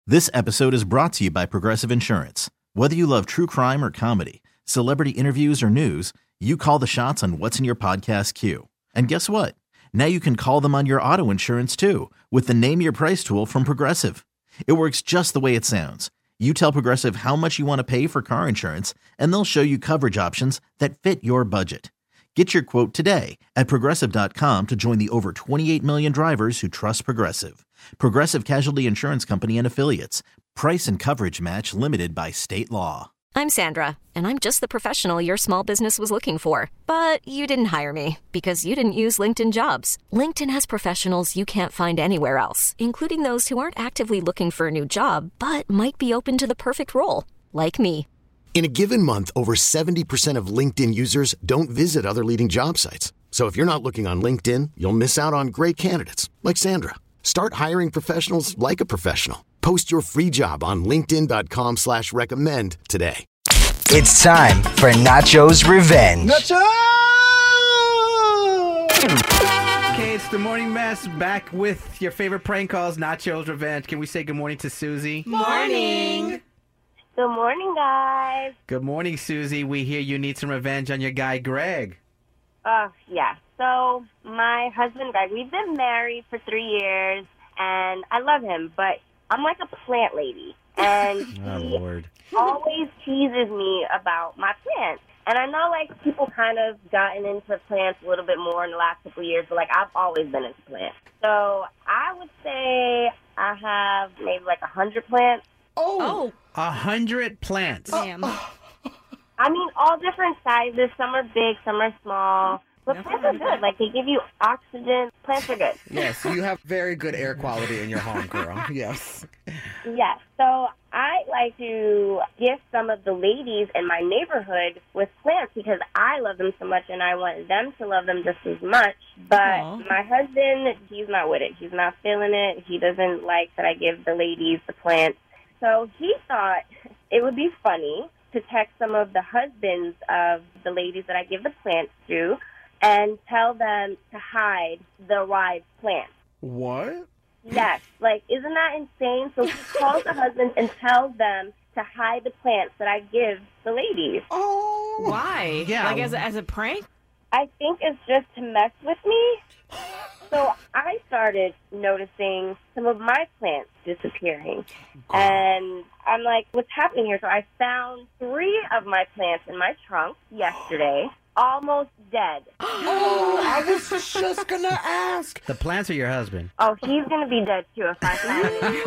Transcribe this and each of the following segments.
This episode is brought to you by Progressive Insurance. Whether you love true crime or comedy, celebrity interviews or news, you call the shots on what's in your podcast queue. And guess what? Now you can call them on your auto insurance too with the Name Your Price tool from Progressive. It works just the way it sounds. You tell Progressive how much you want to pay for car insurance, and they'll show you coverage options that fit your budget. Get your quote today at Progressive.com to join the over 28 million drivers who trust Progressive. Progressive Casualty Insurance Company and Affiliates. Price and coverage match limited by state law. I'm Sandra, and I'm just the professional your small business was looking for. But you didn't hire me because you didn't use LinkedIn Jobs. LinkedIn has professionals you can't find anywhere else, including those who aren't actively looking for a new job, but might be open to the perfect role, like me. In a given month, over 70% of LinkedIn users don't visit other leading job sites. So if you're not looking on LinkedIn, you'll miss out on great candidates like Sandra. Start hiring professionals like a professional. Post your free job on linkedin.com/recommend today. It's time for Nacho's Revenge. Nacho! Okay, it's the Morning Mess back with your favorite prank calls, Nacho's Revenge. Can we say good morning to Susie? Morning. Good morning, guys. Good morning, Susie. We hear you need some revenge on your guy, Greg. Yeah. So my husband, Greg, we've been married for 3 years, and I love him, but I'm like a plant lady, and he always teases me about my plants. And I know, like, people kind of gotten into plants a little bit more in the last couple of years, but, like, I've always been into plants. So I would say I have maybe, like, 100 plants. Oh. 100 plants. Damn. I mean, all different sizes. Some are big, some are small. But plants are good. Like, they give you oxygen. Plants are good. Yes, you have very good air quality in your home, girl. Yes. Yes. So I like to gift some of the ladies in my neighborhood with plants because I love them so much and I want them to love them just as much. But my husband, he's not with it. He's not feeling it. He doesn't like that I give the ladies the plants. So he thought it would be funny to text some of the husbands of the ladies that I give the plants to and tell them to hide their wives' plants. What? Yes. Like, isn't that insane? So he calls the husbands and tells them to hide the plants that I give the ladies. Oh. Why? Yeah. Like as a prank? I think it's just to mess with me. So I started noticing some of my plants disappearing. And I'm like, what's happening here? So I found 3 of my plants in my trunk yesterday, almost dead. Oh, I was just going to ask. The plants or your husband? Oh, he's going to be dead, too, if I find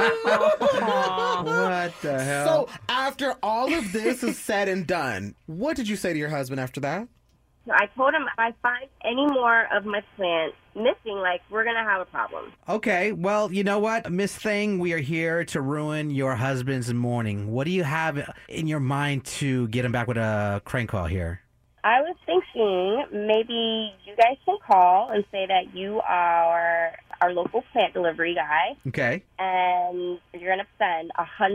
him. What the hell? So after all of this is said and done, what did you say to your husband after that? So I told him if I find any more of my plants missing, like, we're going to have a problem. Okay, well, you know what, Miss Thing, we are here to ruin your husband's morning. What do you have in your mind to get him back with a crank call here? I was thinking maybe you guys can call and say that you are our local plant delivery guy. Okay. And you're going to send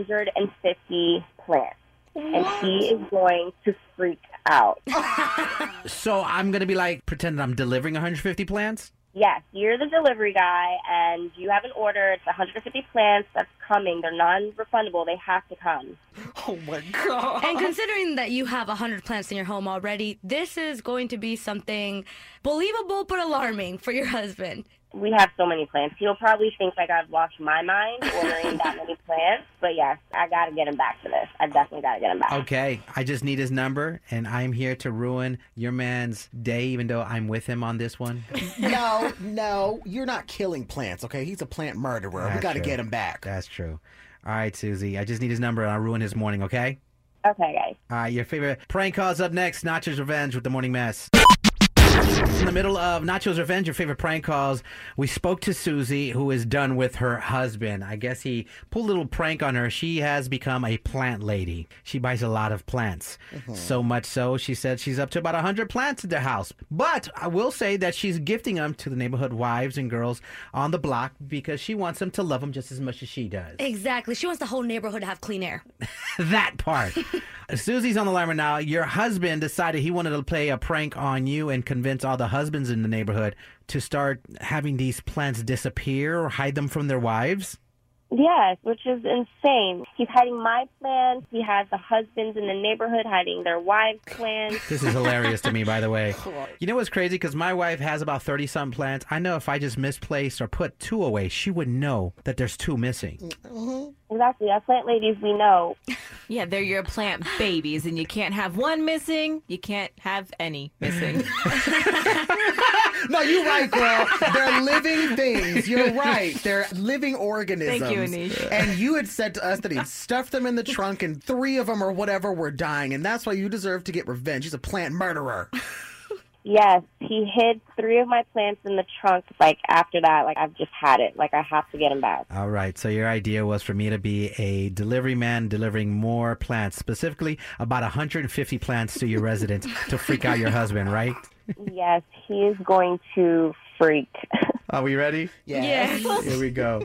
150 plants. And he is going to freak out. So I'm going to be like, pretend I'm delivering 150 plants? Yes, you're the delivery guy, and you have an order. It's 150 plants that's coming. They're non-refundable. They have to come. Oh, my God. And considering that you have 100 plants in your home already, this is going to be something believable but alarming for your husband. We have so many plants. He'll probably think like I've lost my mind ordering that many plants. But yes, I got to get him back for this. I definitely got to get him back. Okay, I just need his number, and I'm here to ruin your man's day, even though I'm with him on this one. No, you're not killing plants, okay? He's a plant murderer. We got to get him back. That's true. All right, Susie, I just need his number, and I'll ruin his morning, okay? Okay, guys. All right, your favorite prank calls up next, Nacho's Revenge with the Morning Mess. In the middle of Nacho's Revenge, your favorite prank calls, we spoke to Susie, who is done with her husband. I guess he pulled a little prank on her. She has become a plant lady. She buys a lot of plants. So much so, she said she's up to about 100 plants in the house. But I will say that she's gifting them to the neighborhood wives and girls on the block because she wants them to love them just as much as she does. Exactly. She wants the whole neighborhood to have clean air. That part. Susie's on the line right now. Your husband decided he wanted to play a prank on you and convince all the husbands in the neighborhood to start having these plants disappear or hide them from their wives? Yes, which is insane. He's hiding my plans. He has the husbands in the neighborhood hiding their wives' plans. This is hilarious to me, by the way. You know what's crazy? Because my wife has about 30-something plants. I know if I just misplaced or put 2 away, she would know that there's 2 missing. Exactly. As plant ladies, we know. Yeah, they're your plant babies, and you can't have one missing. You can't have any missing. No, you're right, girl. They're living things. You're right. They're living organisms. Thank you, Anish. And you had said to us that he'd stuffed them in the trunk and 3 of them or whatever were dying, and that's why you deserve to get revenge. He's a plant murderer. Yes, he hid 3 of my plants in the trunk. After that, I've just had it. I have to get him back. All right. So your idea was for me to be a delivery man delivering more plants, specifically about 150 plants to your residence to freak out your husband, right? Yes, he is going to freak. Are we ready? Yes. Here we go.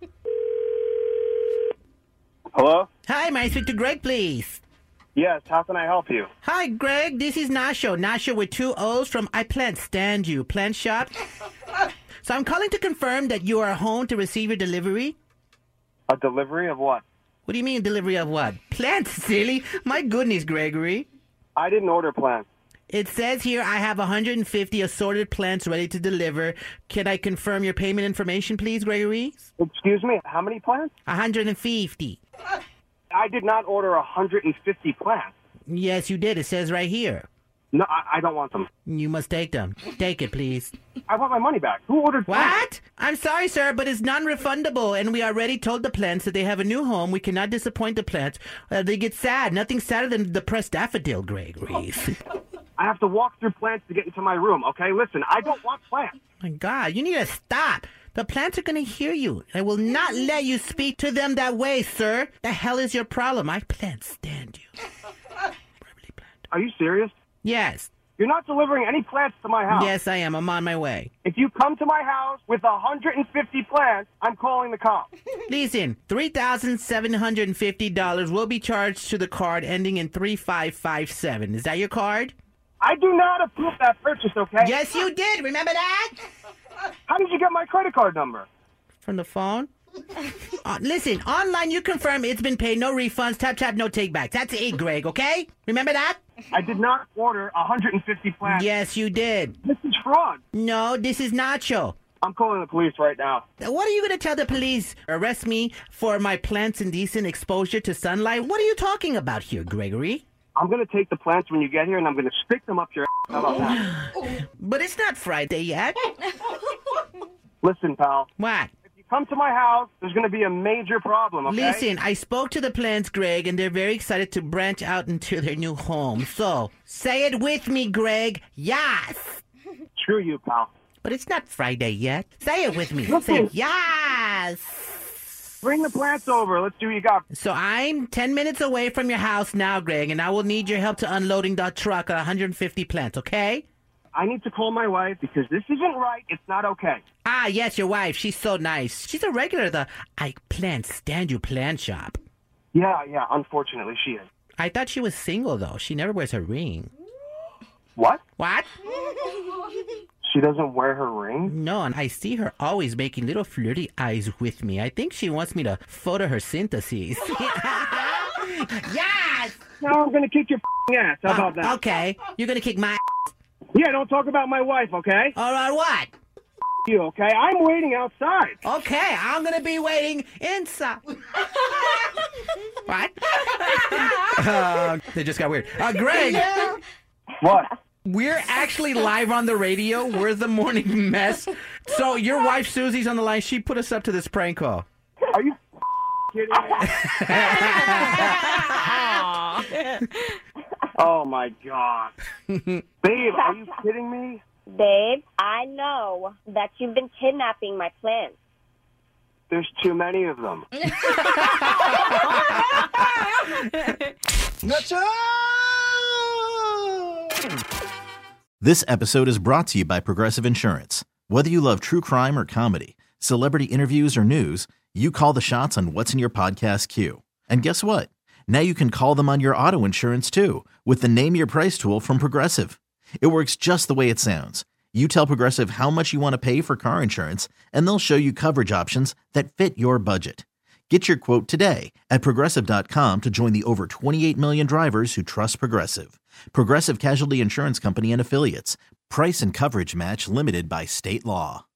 Hello? Hi, may I speak to Greg, please? Yes, how can I help you? Hi, Greg. This is Nasho. Nasho with 2 O's from I Plant Stand You Plant Shop. So I'm calling to confirm that you are home to receive your delivery. A delivery of what? What do you mean delivery of what? Plants, silly. My goodness, Gregory. I didn't order plants. It says here I have 150 assorted plants ready to deliver. Can I confirm your payment information, please, Gregory? Excuse me, how many plants? 150. I did not order 150 plants. Yes, you did. It says right here. No, I don't want them. You must take them. Take it, please. I want my money back. Who ordered plants? What? I'm sorry, sir, but it's non-refundable, and we already told the plants that they have a new home. We cannot disappoint the plants. They get sad. Nothing sadder than depressed daffodil, Gregory. I have to walk through plants to get into my room, okay? Listen, I don't want plants. My God, you need to stop. The plants are going to hear you. I will not let you speak to them that way, sir. The hell is your problem? I plant stand you. Are you serious? Yes. You're not delivering any plants to my house. Yes, I am. I'm on my way. If you come to my house with 150 plants, I'm calling the cops. Listen, $3,750 will be charged to the card ending in 3557. Is that your card? I do not approve that purchase, okay? Yes, you did. Remember that? How did you get my credit card number? From the phone? Listen, online you confirm it's been paid, no refunds, tap, no takebacks. That's it, Greg, okay? Remember that? I did not order 150 plants. Yes, you did. This is fraud. No, this is Nacho. I'm calling the police right now. What are you going to tell the police? Arrest me for my plants' indecent exposure to sunlight? What are you talking about here, Gregory? I'm going to take the plants when you get here, and I'm going to stick them up your ass. How about that? But it's not Friday yet. Listen, pal. What? If you come to my house, there's going to be a major problem, okay? Listen, I spoke to the plants, Greg, and they're very excited to branch out into their new home. So, say it with me, Greg. Yes. Screw you, pal. But it's not Friday yet. Say it with me. Say yes. Bring the plants over. Let's see what you got. So I'm 10 minutes away from your house now, Greg, and I will need your help to unloading that truck of 150 plants, okay? I need to call my wife because this isn't right. It's not okay. Ah, yes, your wife. She's so nice. She's a regular at the I Plant Stand You Plant Shop. Yeah, unfortunately she is. I thought she was single, though. She never wears her ring. What? What? She doesn't wear her ring? No, and I see her always making little flirty eyes with me. I think she wants me to photo her syntheses. Yes! Now I'm going to kick your ass. How about that? Okay. You're going to kick my ass. Yeah, don't talk about my wife, okay? All right, what? You, okay? I'm waiting outside. Okay, I'm going to be waiting inside. What? They just got weird. Greg. Yeah. What? We're actually live on the radio. We're the morning mess. So your wife, Susie's on the line. She put us up to this prank call. Are you kidding me? Oh, my God. Babe, are you kidding me? Babe, I know that you've been kidnapping my plants. There's too many of them. This episode is brought to you by Progressive Insurance. Whether you love true crime or comedy, celebrity interviews or news, you call the shots on what's in your podcast queue. And guess what? Now you can call them on your auto insurance too with the Name Your Price tool from Progressive. It works just the way it sounds. You tell Progressive how much you want to pay for car insurance, and they'll show you coverage options that fit your budget. Get your quote today at Progressive.com to join the over 28 million drivers who trust Progressive. Progressive Casualty Insurance Company and Affiliates. Price and coverage match limited by state law.